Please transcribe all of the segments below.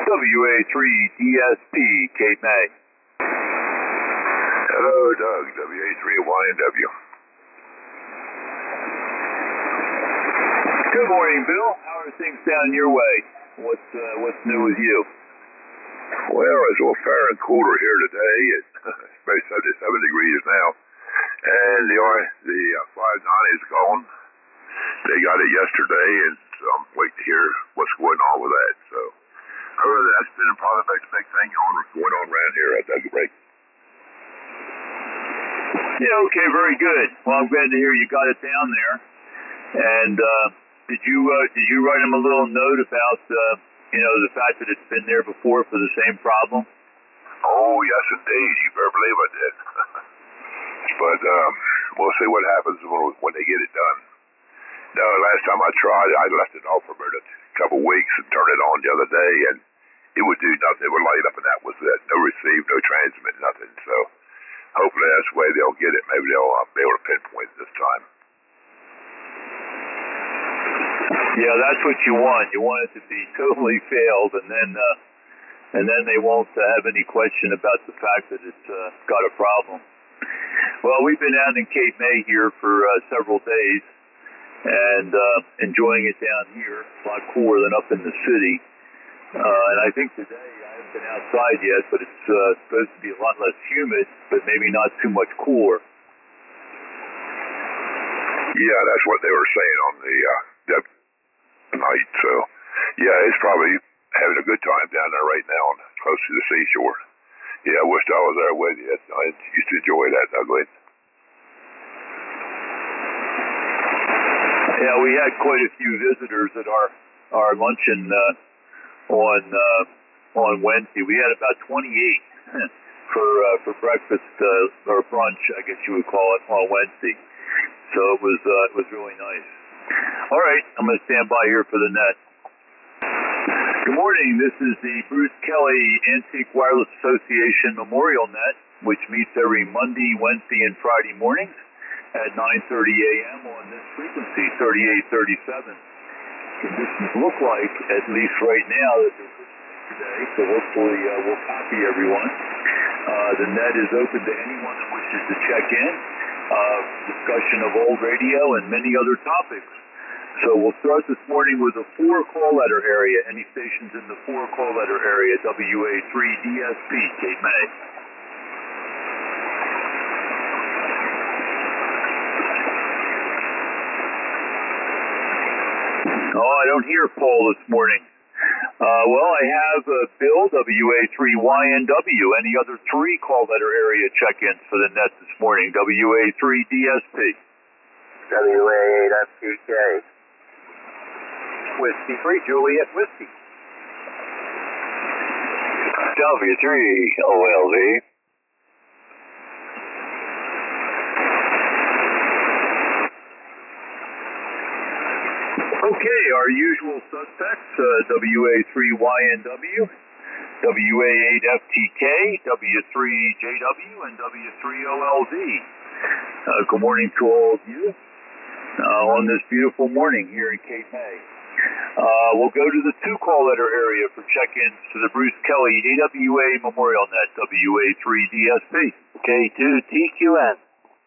WA3DSP, Cape May. Hello, Doug, WA3YNW. Good morning, Bill. How are things down your way? What's new with you? Well, it's a little fair and cooler here today. It's about 77 degrees now. And the 590 is gone. They got it yesterday, and so I'm waiting to hear what's going on with that. So, that's been probably the big thing going on around here at Doug Break. Yeah, okay, very good. Well, I'm glad to hear you got it down there. And did you write him a little note about the fact that it's been there before for the same problem? Oh, yes, indeed. You better believe I did. But we'll see what happens when they get it done. No, last time I tried, I left it off for about a couple weeks and turned it on the other day, and it would do nothing. It would light up, and that was it. No receive, no transmit, nothing. So hopefully that's the way they'll get it. Maybe they'll be able to pinpoint it this time. Yeah, that's what you want. You want it to be totally failed, and then they won't have any question about the fact that it's got a problem. Well, we've been out in Cape May here for several days, and enjoying it down here. It's a lot cooler than up in the city. And I think today, I haven't been outside yet, but it's supposed to be a lot less humid, but maybe not too much cooler. Yeah, that's what they were saying on the night. So, yeah, it's probably having a good time down there right now, close to the seashore. Yeah, I wished I was there with you. I used to enjoy that, Douglas. Yeah, we had quite a few visitors at our luncheon on Wednesday. We had about 28 for breakfast or brunch, I guess you would call it, on Wednesday. So it was really nice. All right, I'm going to stand by here for the net. Good morning. This is the Bruce Kelly Antique Wireless Association Memorial Net, which meets every Monday, Wednesday, and Friday mornings at 9:30 a.m. on this frequency, 3837. Conditions look like, at least right now, that they're good today, so hopefully we'll copy everyone. The net is open to anyone that wishes to check in. Discussion of old radio and many other topics. So we'll start this morning with a 4-call letter area. Any stations in the 4-call letter area, WA3DSP, Cape May. Oh, I don't hear Paul this morning. Well, I have Bill, WA3YNW. Any other 3-call letter area check-ins for the net this morning? WA3DSP. WA8FTK. Whiskey 3, Juliet Whiskey. W3OLV. Okay, our usual suspects, WA3YNW, WA8FTK, W3JW, and W3OLV. Good morning to all of you on this beautiful morning here in Cape May. We'll go to the 2-call letter area for check-ins to the Bruce Kelly AWA Memorial Net, WA3DSP. K2TQN.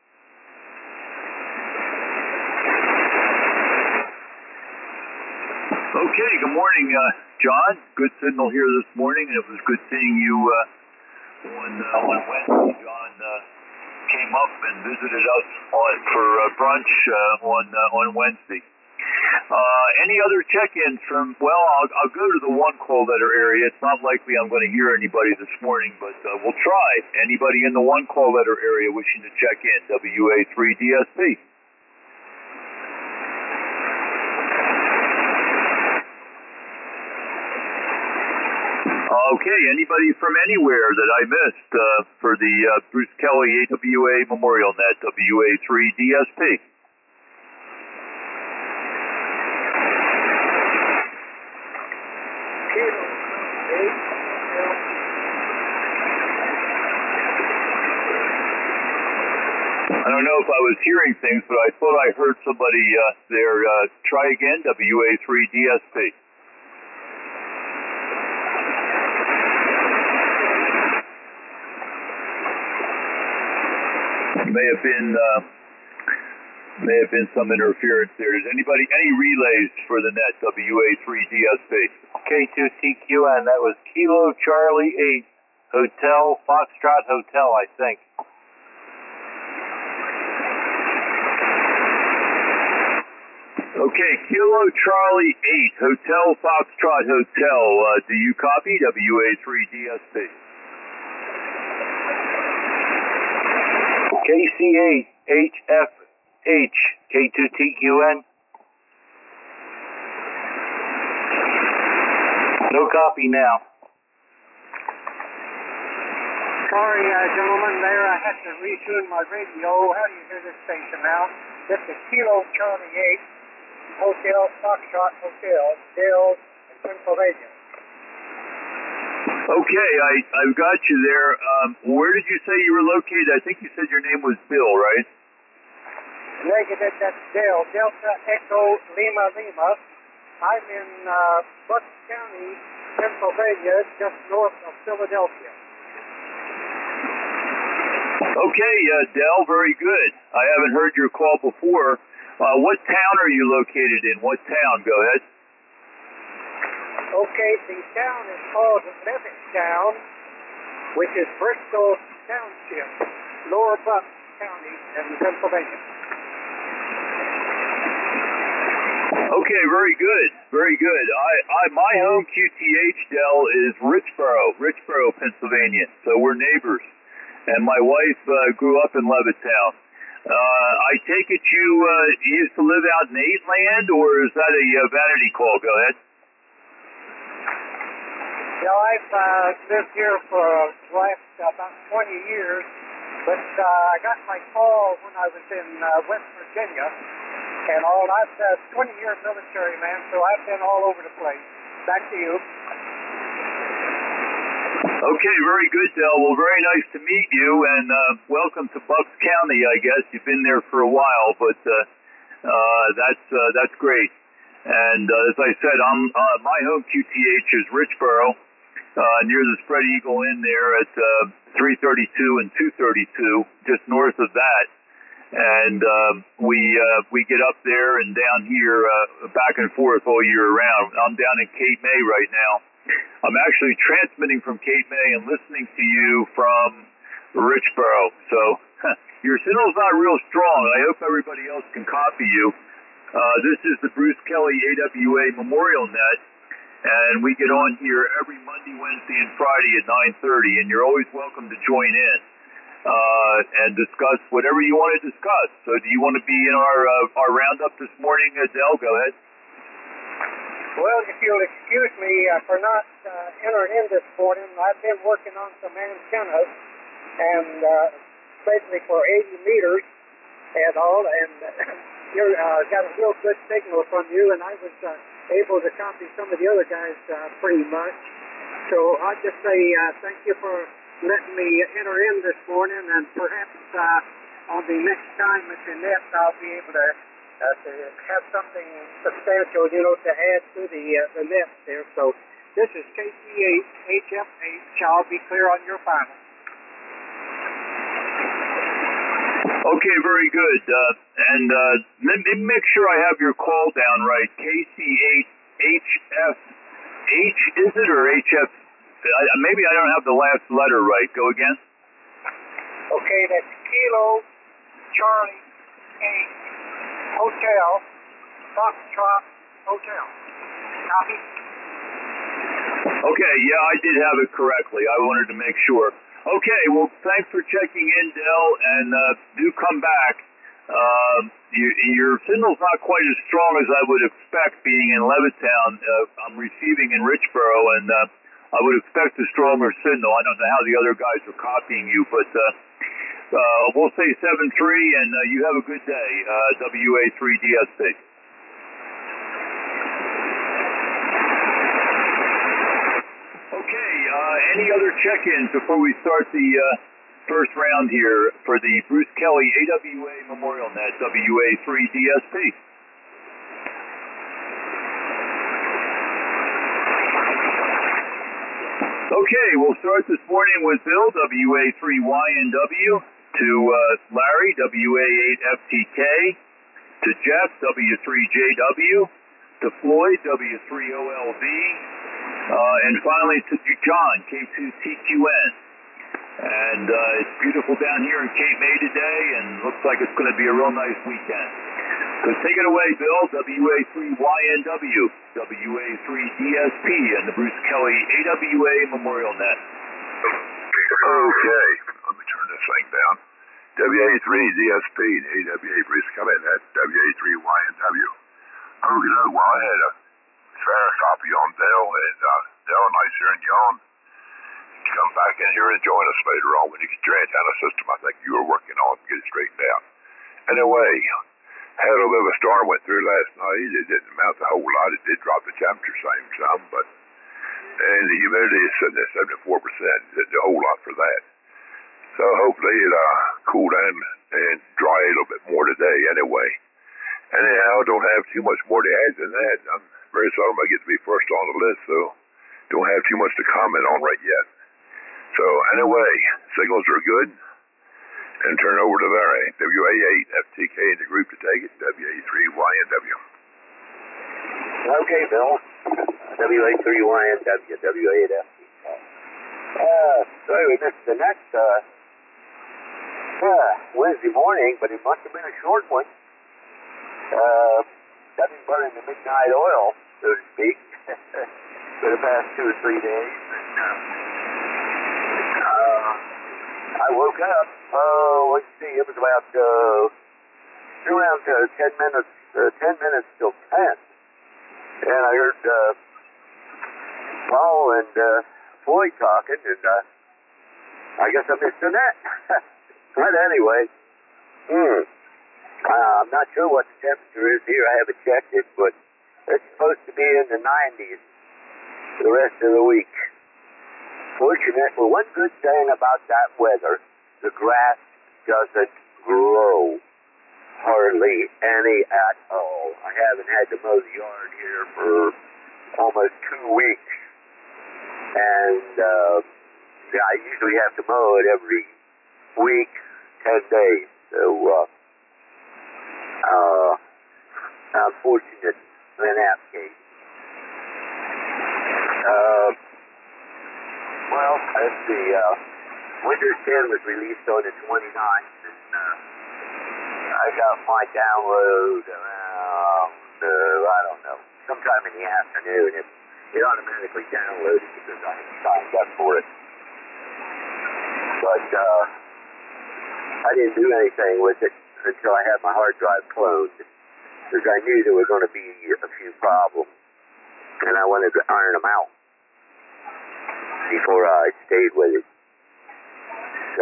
Okay, good morning, John. Good signal here this morning, and it was good seeing you on Wednesday. John came up and visited us for brunch on Wednesday. Any other check-ins from, well, I'll go to the 1-call letter area. It's not likely I'm going to hear anybody this morning, but we'll try. Anybody in the 1-call letter area wishing to check in, WA3DSP. Okay, anybody from anywhere that I missed for the Bruce Kelly AWA Memorial Net, WA3DSP? I don't know if I was hearing things, but I thought I heard somebody there. Try again, WA3DSP. May have been some interference there. Does anybody any relays for the net WA3DSP? K2TQN, that was Kilo Charlie 8, Hotel Foxtrot Hotel, I think. Okay, Kilo Charlie 8, Hotel Foxtrot Hotel. Do you copy WA3DSP? KC8, HFH, K2TQN. No copy now. Sorry, gentlemen, there I had to retune my radio. How do you hear this station now? This is Kilo Charlie 8, Hotel Foxtrot Hotel, Dale, in Pennsylvania. Okay, I've got you there. Where did you say you were located? I think you said your name was Bill, right? Negative, that's Dale, Delta Echo Lima Lima. I'm in Bucks County, Pennsylvania, just north of Philadelphia. Okay, Dell, very good. I haven't heard your call before. What town are you located in? What town? Go ahead. Okay, the town is called Levittown, which is Bristol Township, Lower Bucks County in Pennsylvania. Okay, very good, very good. My home QTH, Dell, is Richboro, Pennsylvania. So we're neighbors, and my wife grew up in Levittown. I take it you used to live out in Aitland, or is that a vanity call? Go ahead. Yeah, I've lived here for the last about 20 years, but I got my call when I was in West Virginia. And all, I've 20-year military man, so I've been all over the place. Back to you. Okay, very good, Dell. Well, very nice to meet you, and welcome to Bucks County. I guess you've been there for a while, but that's great. And as I said, my home QTH is Richboro, near the Spread Eagle Inn there at 332 and 232, just north of that. And we get up there and down here back and forth all year round. I'm down in Cape May right now. I'm actually transmitting from Cape May and listening to you from Richboro. So your signal's not real strong. I hope everybody else can copy you. This is the Bruce Kelly AWA Memorial Net, and we get on here every Monday, Wednesday, and Friday at 9:30, and you're always welcome to join in. And discuss whatever you want to discuss. So do you want to be in our roundup this morning, Dell? Go ahead. Well, if you'll excuse me for not entering in this morning, I've been working on some antennas, and basically for 80 meters and all, and you got a real good signal from you, and I was able to copy some of the other guys pretty much. So I'll just say thank you for letting me enter in this morning, and perhaps on the next time at the net, I'll be able to have something substantial, to add to the net there. So this is KC8 HF8. I'll be clear on your final. Okay, very good. And let me make sure I have your call down right. KC8 HF8, is it, or HF? Maybe I don't have the last letter right. Go again. Okay, that's Kilo Charlie 8 Hotel Foxtrot Hotel. Copy? Okay, yeah, I did have it correctly. I wanted to make sure. Okay, well, thanks for checking in, Dell, and do come back. Your signal's not quite as strong as I would expect being in Levittown. I'm receiving in Richboro, and I would expect a stronger signal. I don't know how the other guys are copying you, but we'll say 7-3, and you have a good day, WA3DSP. Okay, any other check-ins before we start the first round here for the Bruce Kelly AWA Memorial Net, WA3DSP? Okay, we'll start this morning with Bill, WA3YNW, to Larry, WA8FTK, to Jeff, W3JW, to Floyd, W3OLV, and finally to John, K2TQN. And it's beautiful down here in Cape May today, and looks like it's going to be a real nice weekend. So take it away, Bill, WA3YNW, WA3DSP, and the Bruce Kelly AWA Memorial Net. Okay, let me turn this thing down. WA3DSP and AWA Bruce Kelly, that's WA3YNW. Okay, well, I had a fair copy on Dell, and Dell, nice hearing you on. Come back in here and join us later on when you get your antenna system I think you were working on to get it straightened out. Anyway, had a little bit of a storm went through last night. It didn't amount to a whole lot. It did drop the temperature some, but and the humidity is sitting at 74%. Didn't do a whole lot for that. So hopefully it'll cool down and dry a little bit more today anyway. Anyhow, don't have too much more to add than that. I'm very seldom I get to be first on the list, so don't have too much to comment on right yet. So anyway, signals are good. And turn over to Larry, WA8FTK in the group to take it, WA3YNW. Okay, Bill. WA3YNW, WA8FTK. Sorry we missed the next Wednesday morning, but it must have been a short one. Nothing burning the midnight oil, so to speak, for the past 2 or 3 days. I woke up, let's see, it was about around 10 minutes till 10. And I heard Paul and Floyd talking, and I guess I missed the net. But anyway, I'm not sure what the temperature is here. I haven't checked it, but it's supposed to be in the 90s for the rest of the week. Fortunate, well, one good thing about that weather, the grass doesn't grow hardly any at all. I haven't had to mow the yard here for almost 2 weeks. And I usually have to mow it every week, 10 days. So I'm fortunate in that case. Well, let's see. Windows 10 was released on the 29th, and I got my download around, I don't know, sometime in the afternoon. It automatically downloaded because I signed up for it. But I didn't do anything with it until I had my hard drive cloned, because I knew there were going to be a few problems, and I wanted to iron them out before I stayed with it. So,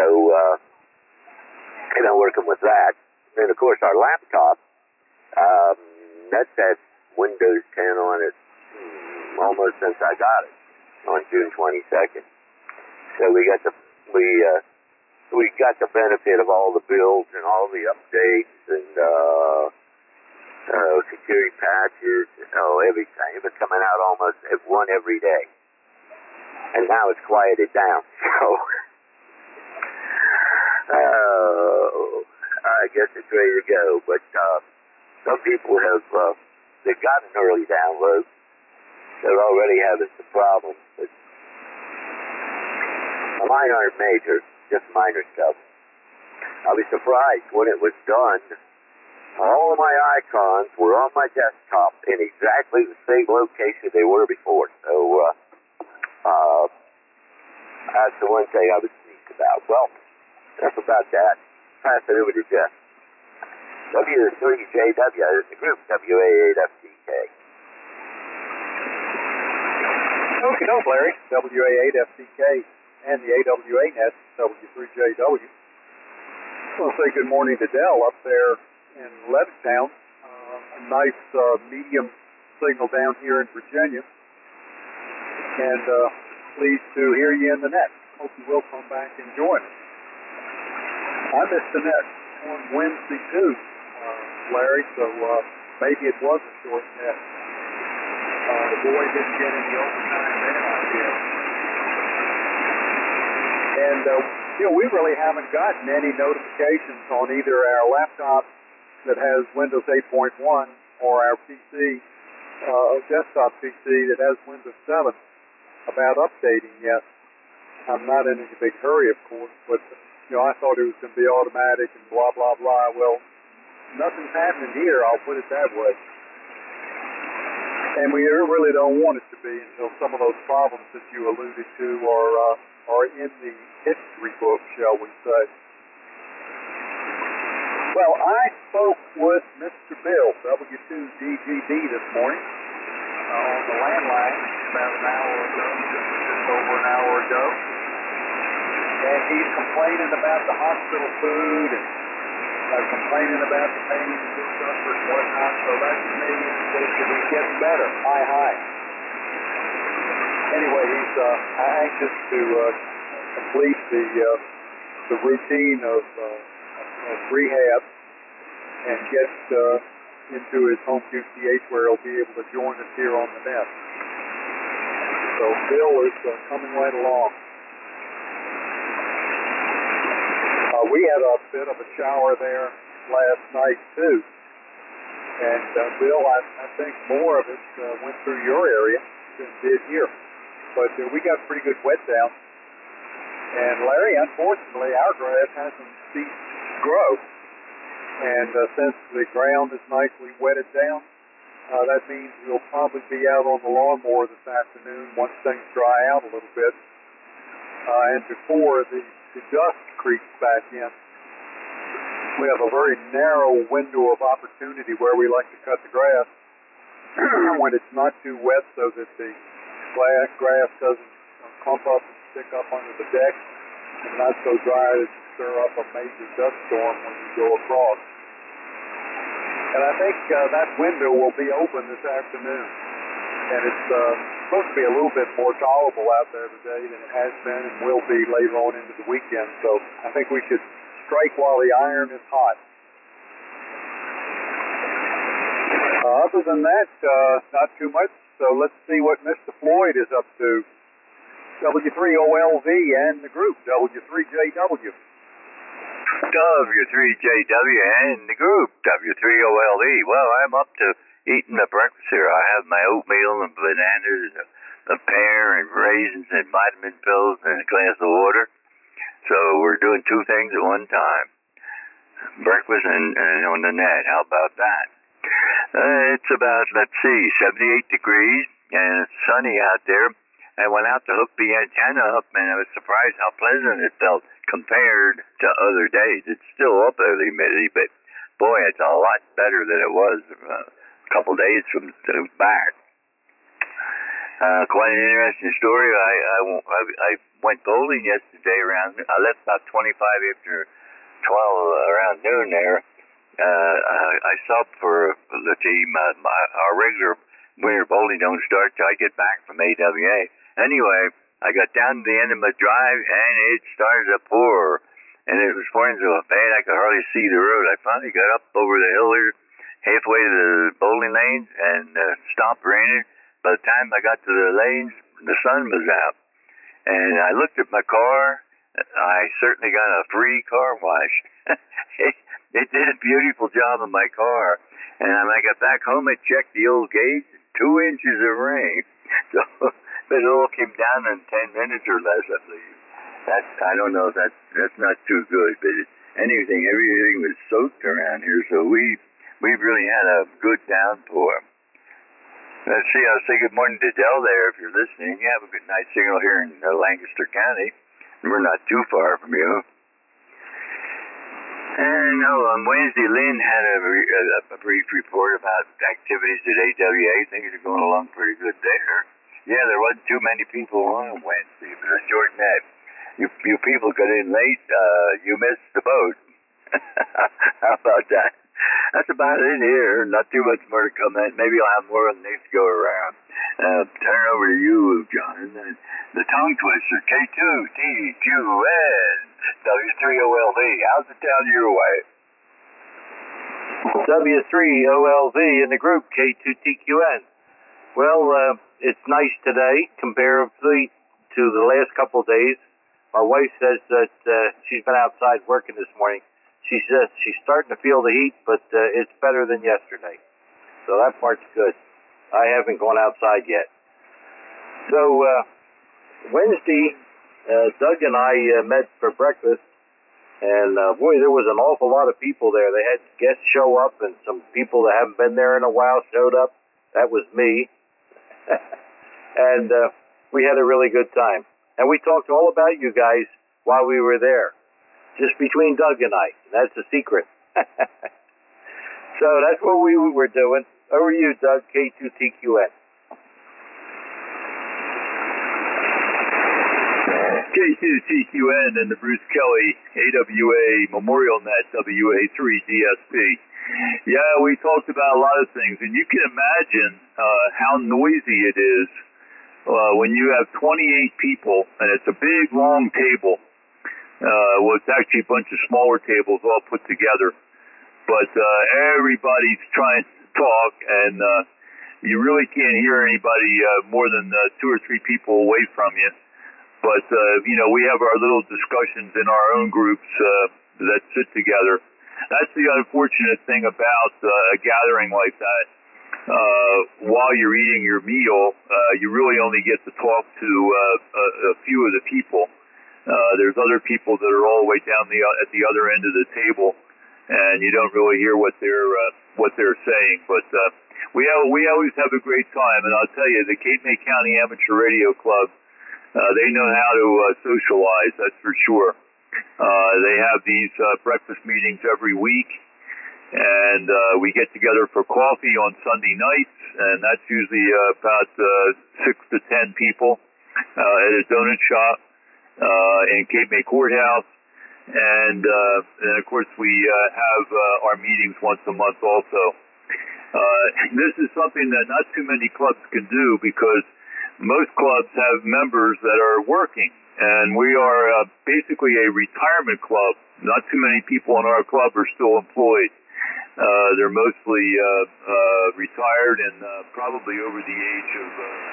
working with that. And then, of course, our laptop, that's had Windows 10 on it almost since I got it on June 22nd. So we got the benefit of all the builds and all the updates and security patches, everything. It was coming out almost one every day. And now it's quieted down. So, I guess it's ready to go. But some people have they've got an early download. They're already having some problems. But mine aren't major, just minor stuff. I was surprised when it was done. All of my icons were on my desktop in exactly the same location they were before. So that's the one thing I was pleased about. Well, enough about that. Pass it over to Jeff. W3JW is the group, WA8FTK. Okay, no, Larry. WA8FTK and the AWA net, W3JW. I want to say good morning to Dell up there in Levittown. A nice medium signal down here in Virginia. And pleased to hear you in the net. Hope you will come back and join us. I missed the net on Wednesday too, Larry, so maybe it was a short net. The boy didn't get any overtime then, I did. And We really haven't gotten any notifications on either our laptop that has Windows 8.1 or our PC, desktop PC that has Windows 7 about updating yet. I'm not in any big hurry, of course, but I thought it was going to be automatic and blah, blah, blah. Well, nothing's happening here, I'll put it that way. And we really don't want it to be until some of those problems that you alluded to are in the history book, shall we say. Well, I spoke with Mr. Bill, W2DGD, this morning on the landline about an hour ago, just over an hour ago. And he's complaining about the hospital food and complaining about the pain and discomfort and whatnot, so that's me indicating he's getting better. Hi. Anyway, he's anxious to complete the routine of rehab and get into his home QTH where he'll be able to join us here on the net. So Bill is coming right along. We had a bit of a shower there last night too, and Bill, I think more of it went through your area than did here, but we got pretty good wet down. And Larry, unfortunately, our grass hasn't ceased to grow, and since the ground is nicely wetted down, that means we'll probably be out on the lawnmower this afternoon once things dry out a little bit, and before the dust creeps back in. We have a very narrow window of opportunity where we like to cut the grass when it's not too wet so that the grass doesn't clump up and stick up under the deck, and not so dry that you stir up a major dust storm when you go across. And I think that window will be open this afternoon, and it's supposed to be a little bit more tolerable out there today than it has been and will be later on into the weekend. So I think we should strike while the iron is hot. Other than that, not too much. So let's see what Mr. Floyd is up to. W3OLV and the group, W3JW. W3JW and the group, W3OLV. Well, I'm up to eating the breakfast here. I have my oatmeal and bananas and a pear and raisins and vitamin pills and a glass of water. So we're doing two things at one time. Breakfast and on the net. How about that? It's about, 78 degrees and it's sunny out there. I went out to hook the antenna up and I was surprised how pleasant it felt compared to other days. It's still up there, the humidity, but boy, it's a lot better than it was a couple days from back. Quite an interesting story. I went bowling yesterday I left about 25 after 12 around noon there. I subbed for the team. Our regular winter bowling don't start till I get back from AWA. Anyway, I got down to the end of my drive and it started to pour. And it was pouring so bad I could hardly see the road. I finally got up over the hill here, halfway to the bowling lanes, and stopped raining. By the time I got to the lanes, the sun was out. And I looked at my car. I certainly got a free car wash. It did a beautiful job on my car. And when I got back home, I checked the old gauge, 2 inches of rain. So, but it all came down in 10 minutes or less, I believe. I don't know if that's not too good, but everything was soaked around here, so we've really had a good downpour. Let's see, I'll say good morning to Dell there if you're listening. You have a good night signal here in Lancaster County. We're not too far from you. And on Wednesday, Lynn had a brief report about activities at AWA. Things are going along pretty good there. Yeah, there wasn't too many people on Wednesday, but it was short net. You people got in late, you missed the boat. How about that? That's about it here. Not too much more to come in. Maybe I'll have more on the next go around. Turn over to you, John. The tongue twister, K2TQN, W3OLV. How's it down your way? W3OLV in the group, K2TQN. Well, it's nice today comparatively to the last couple of days. my wife says that she's been outside working this morning. She says she's starting to feel the heat, but it's better than yesterday. So that part's good. I haven't gone outside yet. So Wednesday, Doug and I met for breakfast, and boy, there was an awful lot of people there. They had guests show up, and some people that haven't been there in a while showed up. That was me. And we had a really good time. And we talked all about you guys while we were there, just between Doug and I. That's the secret. So that's what we were doing. Over to you, Doug, K2TQN. K2TQN and the Bruce Kelly AWA Memorial Net WA3 DSP. Yeah, we talked about a lot of things, and you can imagine how noisy it is when you have 28 people, and it's a big, long table. Well, it's actually a bunch of smaller tables all put together, but everybody's trying to talk, and you really can't hear anybody more than 2 or 3 people away from you. But, we have our little discussions in our own groups that sit together. That's the unfortunate thing about a gathering like that. While you're eating your meal, you really only get to talk to a few of the people. There's other people that are all the way down at the other end of the table, and you don't really hear what they're saying. But we always have a great time, and I'll tell you, the Cape May County Amateur Radio Club, they know how to socialize. That's for sure. They have these breakfast meetings every week. And we get together for coffee on Sunday nights, and that's usually about 6 to 10 people at a donut shop in Cape May Courthouse. And of course, we have our meetings once a month also. This is something that not too many clubs can do, because most clubs have members that are working. And we are basically a retirement club. Not too many people in our club are still employed. They're mostly retired and probably over the age of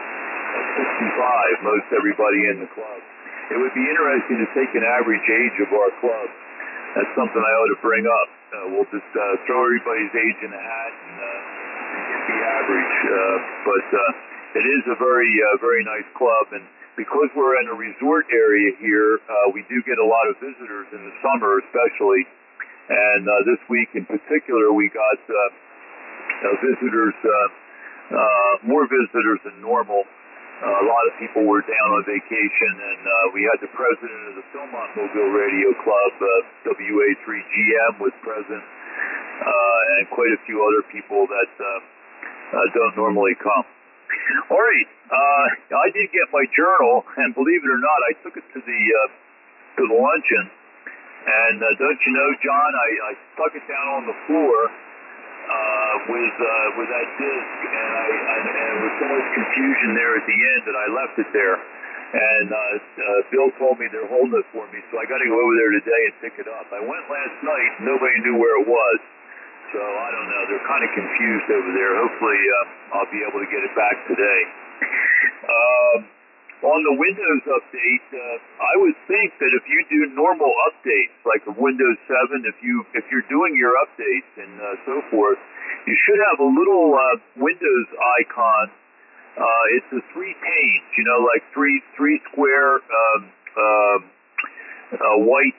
65, most everybody in the club. It would be interesting to take an average age of our club. That's something I ought to bring up. We'll just throw everybody's age in a hat and get the average. But it is a very nice club, and because we're in a resort area here, we do get a lot of visitors in the summer especially. And this week in particular, we got visitors, more visitors than normal. A lot of people were down on vacation, and we had the president of the Philmont Mobile Radio Club, WA3GM, was present, and quite a few other people that don't normally come. All right, I did get my journal, and believe it or not, I took it to the luncheon. And don't you know, John, I stuck it down on the floor with that disc, and there was so much confusion there at the end that I left it there. And Bill told me they're holding it for me, so I got to go over there today and pick it up. I went last night, nobody knew where it was, so I don't know. They're kind of confused over there. Hopefully, I'll be able to get it back today. On the Windows update, I would think that if you do normal updates, like of Windows 7, if you're doing your updates and so forth, you should have a little Windows icon. It's the 3 panes, like three square white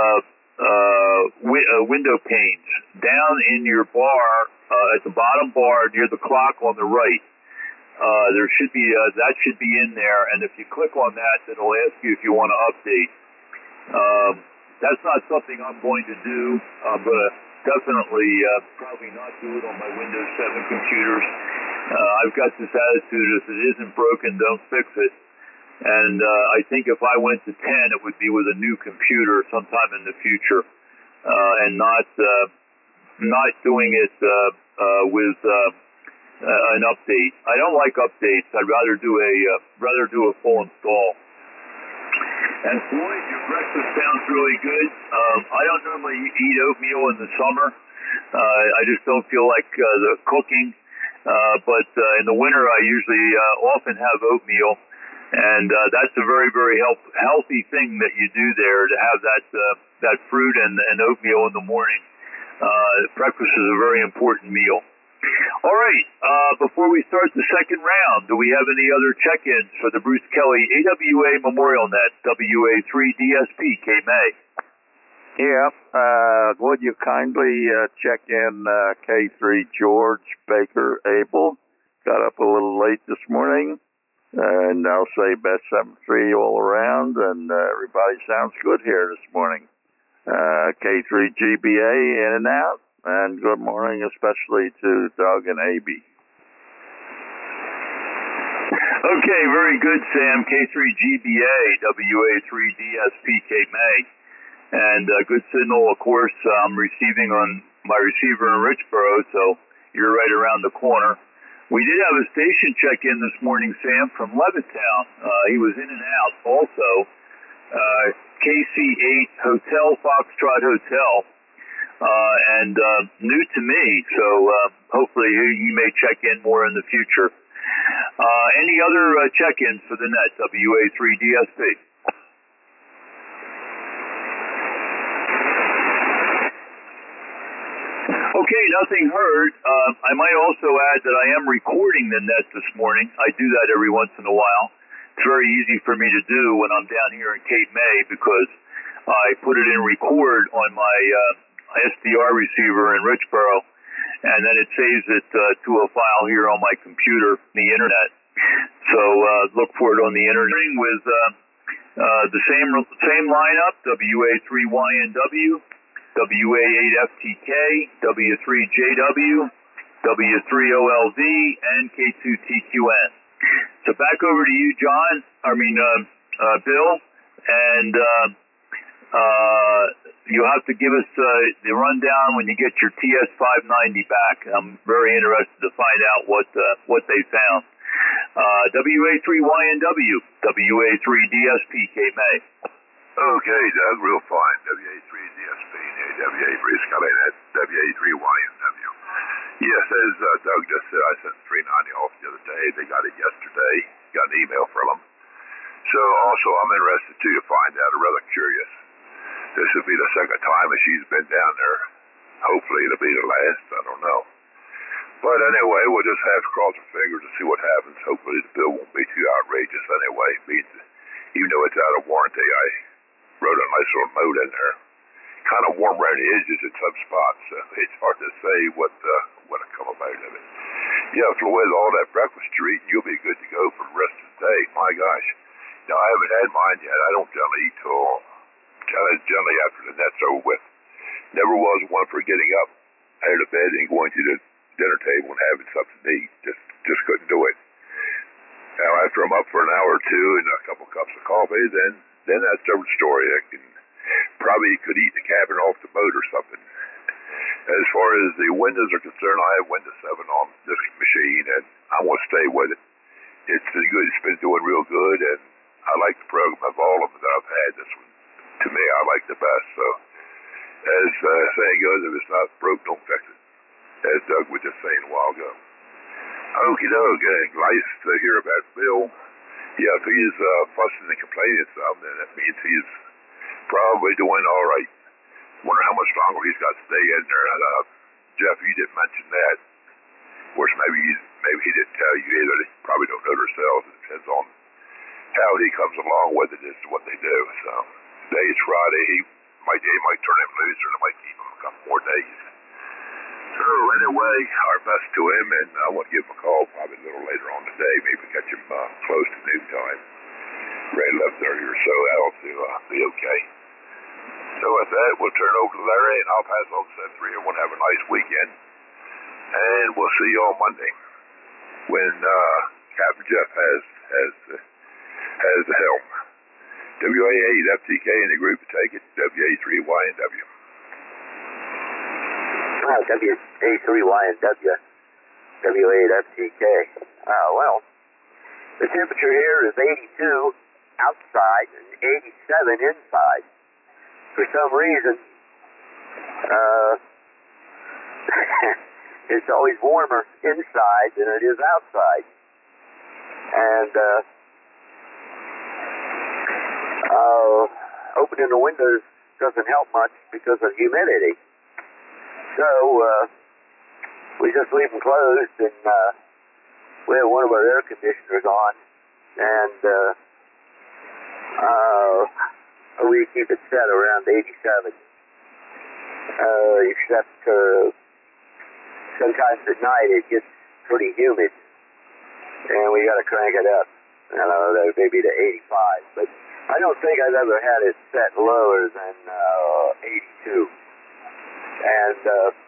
window panes down in your bar at the bottom bar near the clock on the right. There should be that should be in there, and if you click on that, it'll ask you if you want to update. That's not something I'm going to do. I'm going to definitely probably not do it on my Windows 7 computers. I've got this attitude: if it isn't broken, don't fix it. And I think if I went to 10, it would be with a new computer sometime in the future, and not doing it with an update. I don't like updates. I'd rather do a full install. And Floyd, your breakfast sounds really good. I don't normally eat oatmeal in the summer. I just don't feel like the cooking. But in the winter, I usually often have oatmeal. And that's a very, very healthy thing that you do there, to have that fruit and oatmeal in the morning. Breakfast is a very important meal. All right, before we start the second round, do we have any other check-ins for the Bruce Kelly AWA Memorial Net WA3DSP K-May? Yeah, would you kindly check in K3 George Baker Abel? Got up a little late this morning, and I'll say best 7-3 all around, and everybody sounds good here this morning. K3 GBA in and out, and good morning especially to Doug and AB. Okay, very good, Sam. K3 GBA WA3DSP K-May. And good signal, of course, I'm receiving on my receiver in Richboro, so you're right around the corner. We did have a station check-in this morning, Sam, from Levittown. He was in and out also. KC8 Hotel, Foxtrot Hotel, and new to me, so hopefully he may check in more in the future. Any other check-ins for the net, WA3DSP? Okay, nothing heard. I might also add that I am recording the net this morning. I do that every once in a while. It's very easy for me to do when I'm down here in Cape May, because I put it in record on my SDR receiver in Richboro, and then it saves it to a file here on my computer, the internet. So look for it on the internet with the same lineup: WA3YNW, WA8FTK, W3JW, W3OLV, and K2TQN. So back over to you, Bill, and you'll have to give us the rundown when you get your TS590 back. I'm very interested to find out what they found. WA3YNW, WA3DSP K-May. Okay, Doug, real fine. WA3DSP, WA3 Skyline, WA3YNW. Yes, as Doug just said, I sent 390 off the other day. They got it yesterday. Got an email from them. So also, I'm interested too to find out. I'm rather curious. This will be the second time that she's been down there. Hopefully, it'll be the last. I don't know. But anyway, we'll just have to cross our fingers to see what happens. Hopefully, the bill won't be too outrageous anyway. Even though it's out of warranty, I wrote a nice little note in there. Kind of warm around the edges in some spots. So it's hard to say what'll come about of it. Yeah, so with all that breakfast you're eating, you'll be good to go for the rest of the day. My gosh. Now, I haven't had mine yet. I don't generally eat till generally after the net's over with. Never was one for getting up out of bed and going to the dinner table and having something to eat. Just couldn't do it. Now, after I'm up for an hour or two and a couple cups of coffee, then that's a different story. I can probably could eat the cabin off the boat or something. As far as the windows are concerned, I have Windows 7 on this machine, and I want to stay with it. It's good. It's been doing real good, and I like the program of all of them that I've had. This one, to me, I like the best. So, as saying goes, if it's not broke, don't fix it. As Doug was just saying a while ago. Okie doke, nice to hear about Bill. Yeah, if he's fussing and complaining some, then that means he's probably doing all right. Wonder how much longer he's got to stay in there. Jeff, you didn't mention that. Of course, maybe he didn't tell you either. They probably don't know themselves. It depends on how he comes along with it as to what they do. So today is Friday. He might turn him loose, or they might keep him a couple more days. So anyway, our best to him, and I want to give him a call probably a little later on today. Maybe catch him close to noontime. Right 11:30 or so. That'll be okay. So with that, we'll turn over to Larry, and I'll pass over to that 3. Everyone have a nice weekend, and we'll see you on Monday when Captain Jeff has the helm. WA8FTK in the group to take it. WA3YNW. WA3YNW. W8FTK. Well, the temperature here is 82 outside and 87 inside. For some reason, it's always warmer inside than it is outside. And Opening the windows doesn't help much because of humidity. So we just leave them closed, and we have one of our air conditioners on, and we keep it set around 87. Except sometimes at night it gets pretty humid, and we got to crank it up. Maybe to 85, but I don't think I've ever had it set lower than 82. And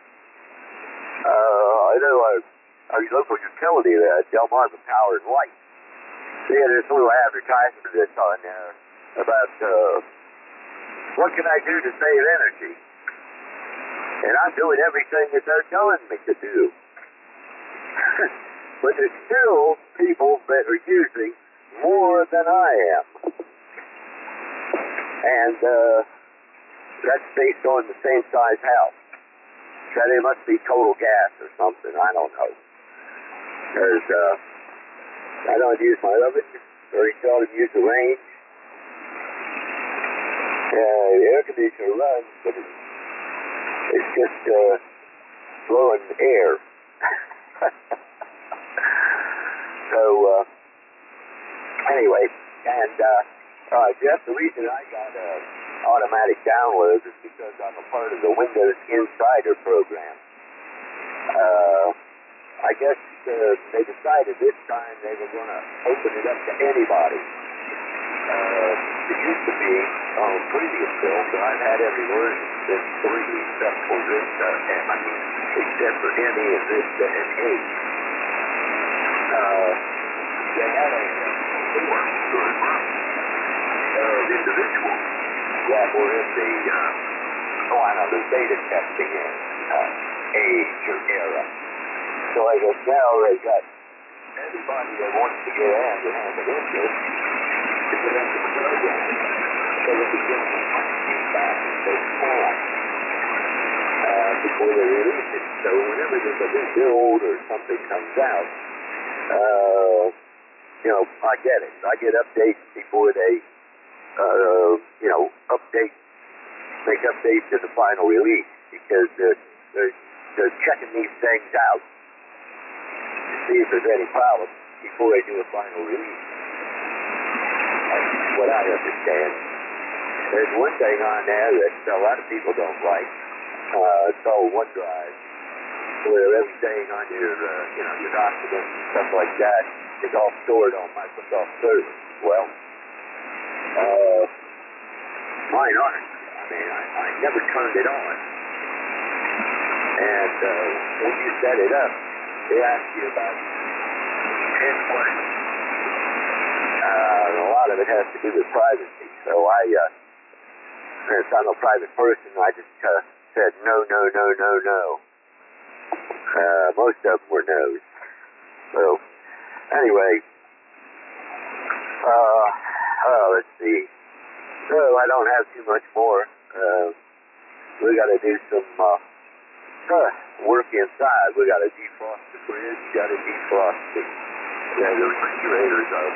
I know our local utility, Delmarva Power and Light, they had this little advertisement that's on there about what can I do to save energy? And I'm doing everything that they're telling me to do. But there's still people that are using more than I am. And that's based on the same size house. So it must be total gas or something, I don't know. Because I don't use my oven, very seldom use the range. The air conditioner runs, but it's just blowing air. So, anyway, and Jeff, the reason I got automatic downloads is because I'm a part of the Windows Insider program. I guess they decided this time they were going to open it up to anybody. It used to be on previous builds, and I've had every version since 3 except for Vista, except for ME and Vista and 8. They had a individuals that were in the beta testing age or era. So I guess now they got everybody that wants to get in to have an interest to get into the program. So they can get some feedback if they can before they release it. So whenever there's a new build or something comes out, I get it. I get updates before they, make updates to the final release because they're checking these things out to see if there's any problems before they do a final release. That's what I understand. There's one thing on there that a lot of people don't like. It's called OneDrive, where everything on your documents and stuff like that is all stored on Microsoft servers. Well, mine aren't. I never turned it on. And when you set it up, they ask you about 10 questions. A lot of it has to do with privacy. So since I'm a private person, I just said no. Most of them were no's. So, anyway, let's see. So I don't have too much more. We got to do some work inside. We got to defrost the fridge. Got to defrost the refrigerators up.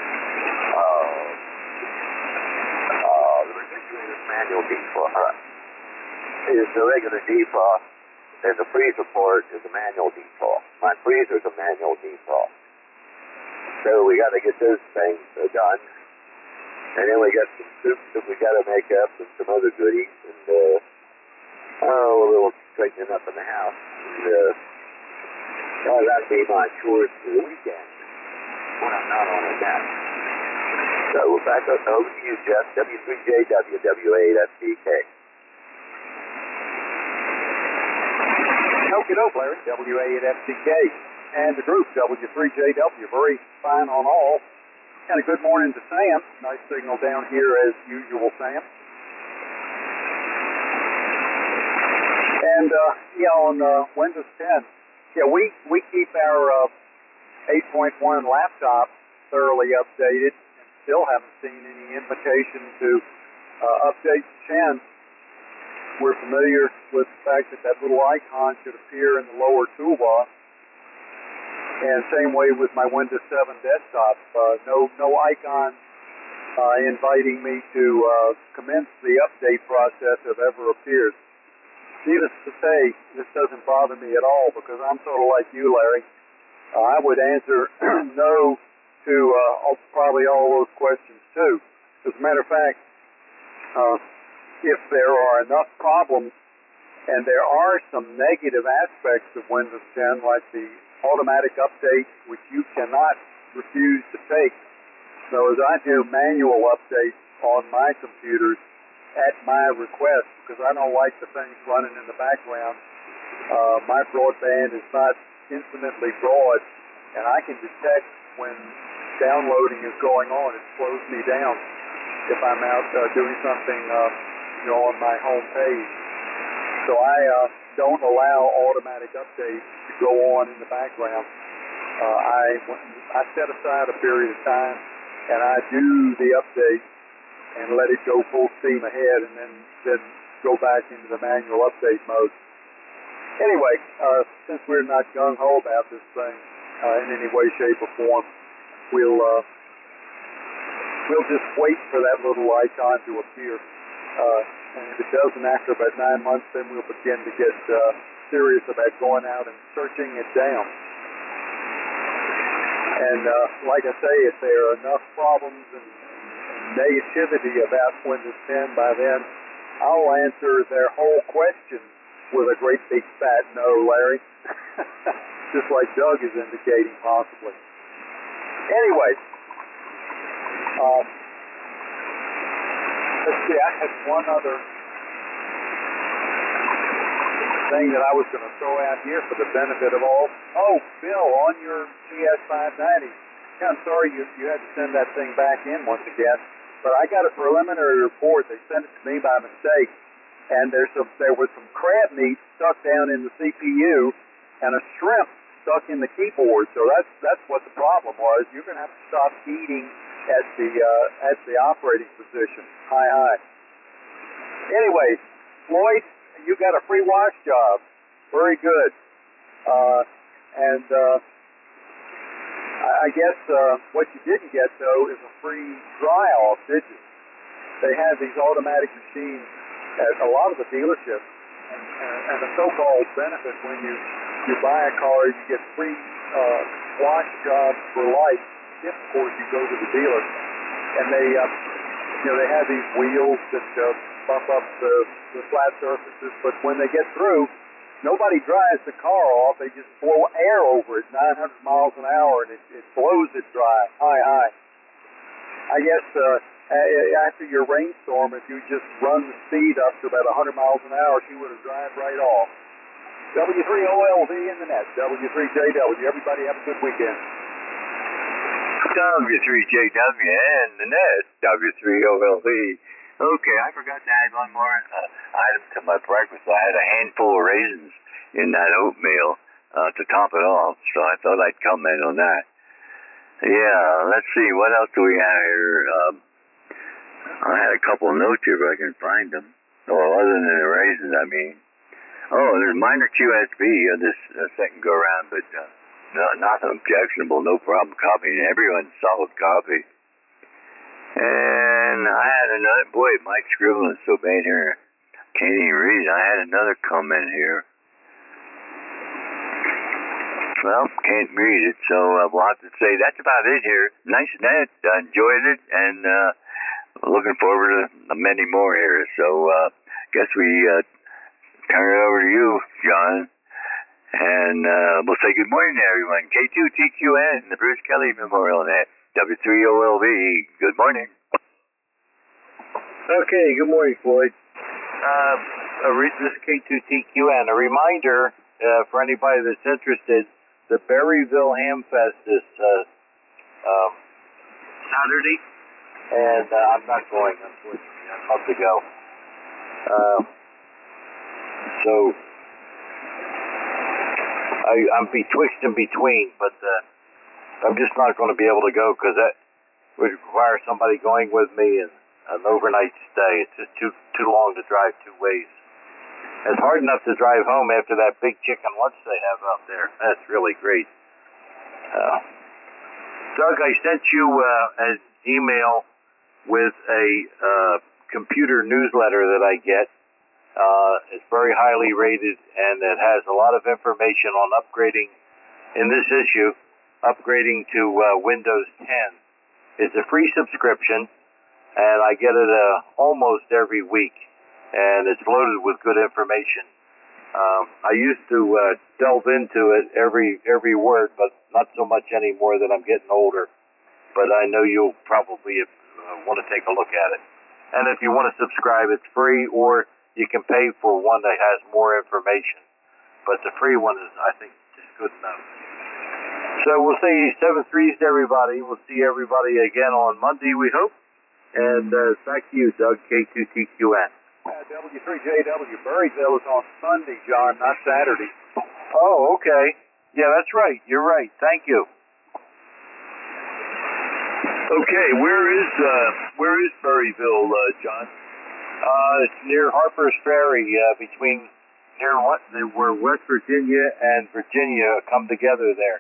The refrigerator's manual defrost is the regular defrost, and the freezer part is a manual defrost. My freezer's a manual defrost. So we got to get those things done. And then we got some soups that we got to make up and some other goodies. And, a little straightening up in the house. And, that'll be my chores for the weekend when I'm not on a nap. So we're back up over to you, Jeff. W3JW, W8FDK. Okie doke, Larry. W8FDK. And the group, W3JW. Very fine on all. And a good morning to Sam. Nice signal down here as usual, Sam. And, on Windows 10, we keep our 8.1 laptop thoroughly updated and still haven't seen any invitation to update 10. We're familiar with the fact that little icon should appear in the lower toolbar. And same way with my Windows 7 desktop, no icon inviting me to commence the update process have ever appeared. Needless to say, this doesn't bother me at all because I'm sort of like you, Larry. I would answer no to probably all those questions too. As a matter of fact, if there are enough problems, and there are some negative aspects of Windows 10, like the automatic updates, which you cannot refuse to take. So as I do manual updates on my computers at my request, because I don't like the things running in the background, my broadband is not infinitely broad, and I can detect when downloading is going on. It slows me down if I'm out doing something on my home page. So I don't allow automatic updates to go on in the background. I set aside a period of time, and I do the update and let it go full steam ahead, and then go back into the manual update mode. Anyway, since we're not gung-ho about this thing in any way, shape, or form, we'll just wait for that little icon to appear. And if it doesn't after about 9 months, then we'll begin to get serious about going out and searching it down. And like I say, if there are enough problems and negativity about Windows 10 by then, I'll answer their whole question with a great big fat no, Larry. Just like Doug is indicating possibly. Anyway, let's see, I had one other thing that I was going to throw out here for the benefit of all. Oh, Bill, on your CS590, yeah, I'm sorry you had to send that thing back in once again, but I got a preliminary report. They sent it to me by mistake, and there was some crab meat stuck down in the CPU and a shrimp stuck in the keyboard. So that's what the problem was. You're going to have to stop eating at the operating position. Hi. Anyway, Floyd, you got a free wash job. Very good. I guess what you didn't get, though, is a free dry-off, did you? They have these automatic machines at a lot of the dealerships, and the so-called benefit when you buy a car, you get free wash jobs for life if, of course, you go to the dealer. And they have these wheels that bump up the flat surfaces, but when they get through, nobody dries the car off. They just blow air over it 900 miles an hour, and it blows it dry. Hi. I guess after your rainstorm, if you just run the speed up to about 100 miles an hour, she would have dried right off. W3OLV in the net. W3JW. Everybody have a good weekend. W3JW and the net. W3OLV. Okay, I forgot to add one more item to my breakfast. I had a handful of raisins in that oatmeal to top it off, so I thought I'd comment on that. Yeah, let's see, what else do we have here? I had a couple of notes here, if I can find them. Oh, other than the raisins, I mean. Oh, there's minor QSB on this second go-around, but nothing objectionable, no problem copying. Everyone's solid copy. And I had another, boy, Mike's scribbling is so bad here, can't even read it. I had another comment here. Well, can't read it, so we'll have to say that's about it here. Nice net, enjoyed it, and looking forward to many more here. So guess we turn it over to you, John, and we'll say good morning to everyone. K2TQN, the Bruce Kelly Memorial Net. W3OLV, good morning. Okay, good morning, Floyd. This is K2TQN. A reminder for anybody that's interested, the Berryville Hamfest is Saturday, and I'm not going, unfortunately. I'd love to go. So I'm betwixt and between, but I'm just not going to be able to go because that would require somebody going with me and an overnight stay. It's just too long to drive two ways. It's hard enough to drive home after that big chicken lunch they have out there. That's really great. Doug, I sent you an email with a computer newsletter that I get. It's very highly rated, and it has a lot of information on upgrading, in this issue, upgrading to Windows 10. It's a free subscription, and I get it almost every week, and it's loaded with good information. I used to delve into it every word, but not so much anymore that I'm getting older. But I know you'll probably want to take a look at it. And if you want to subscribe, it's free, or you can pay for one that has more information. But the free one is, I think, just good enough. So we'll say 7-3s to everybody. We'll see everybody again on Monday, we hope. And back to you, Doug, K2TQN. W3JW Burryville is on Sunday, John, not Saturday. Oh, okay. Yeah, that's right. You're right. Thank you. Okay, where is Berryville, John? It's near Harper's Ferry, where West Virginia and Virginia come together there.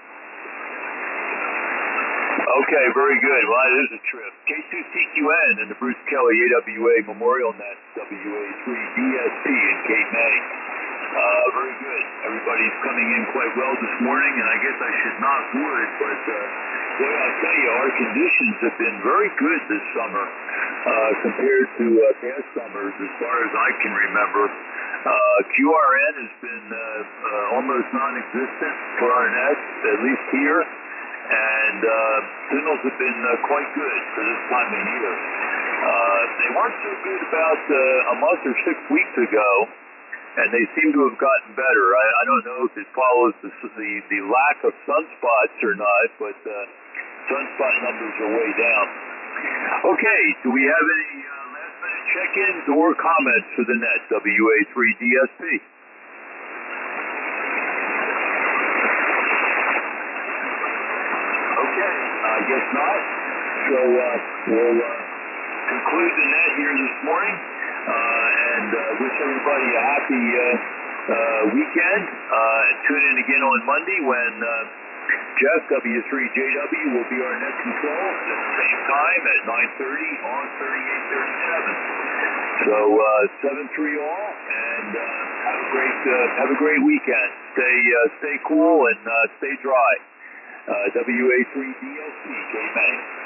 Okay, very good. Well, it is a trip. K2TQN and the Bruce Kelly AWA Memorial Net, WA3DSP in Cape May. Very good. Everybody's coming in quite well this morning, and I guess I should knock wood, but boy, I'll tell you, our conditions have been very good this summer compared to past summers, as far as I can remember. QRN has been almost non-existent for our nets, at least here. And signals have been quite good for this time of year. They weren't so good about a month or 6 weeks ago, and they seem to have gotten better. I don't know if it follows the lack of sunspots or not, but sunspot numbers are way down. Okay, do we have any last-minute check-ins or comments for the net, WA3DSP? I guess not. So we'll conclude the net here this morning and wish everybody a happy weekend. Tune in again on Monday when Jeff, W3JW, will be our net control at the same time at 9:30 on 3837. So 7-3 all, and have a great weekend. Stay cool and stay dry. WA3DSP, Cape May.